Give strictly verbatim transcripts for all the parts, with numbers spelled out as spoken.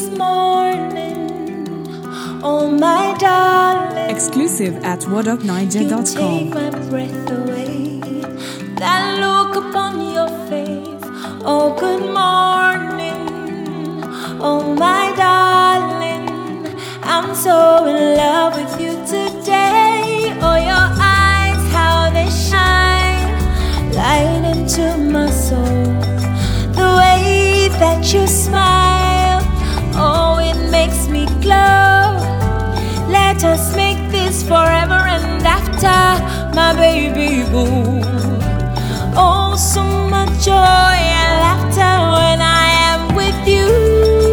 this morning, oh my darling. Exclusive at what up niger dot com. You take my breath away. That look upon your face, oh good morning, oh my darling. I'm so in love with you today. Oh, your eyes, how they shine, light into my soul. The way that you smile, oh, it makes me glow. Let us make this forever and after, my baby boo. Oh, so much joy and laughter when I am with you.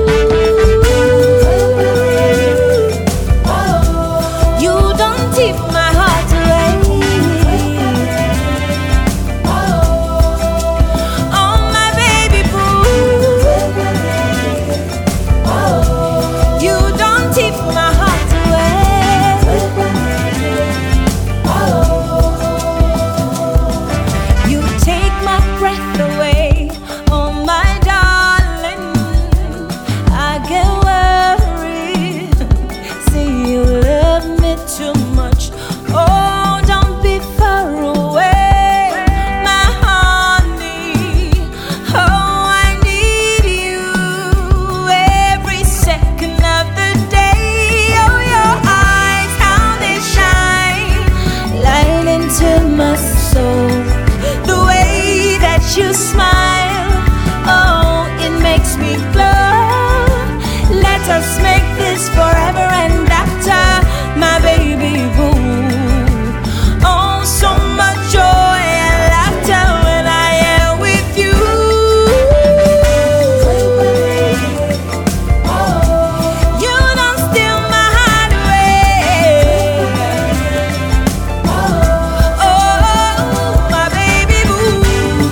You smile, oh, it makes me glow. Let us make this forever and after, my baby boo. Oh, so much joy and laughter when I am with you. You don't steal my heart away. Oh, my baby boo.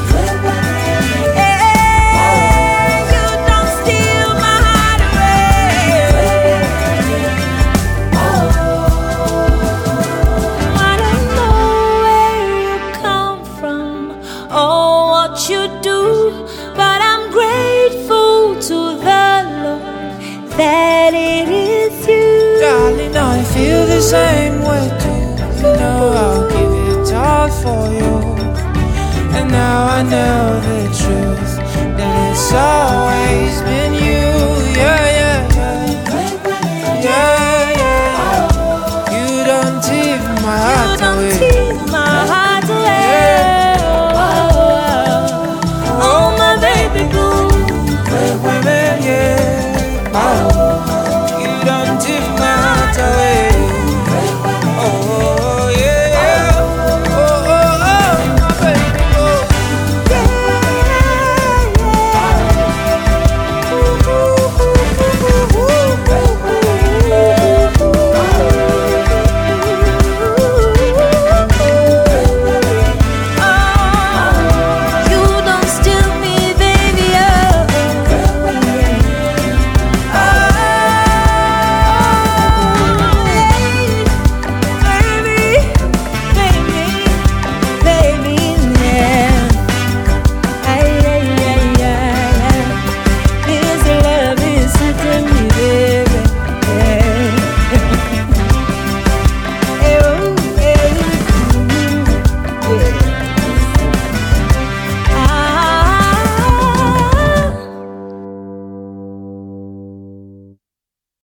You do, but I'm grateful to the Lord that it is you. Darling, I feel the same way too. You know I'll give it all for you. And now I know the truth, that it's always been you, yeah.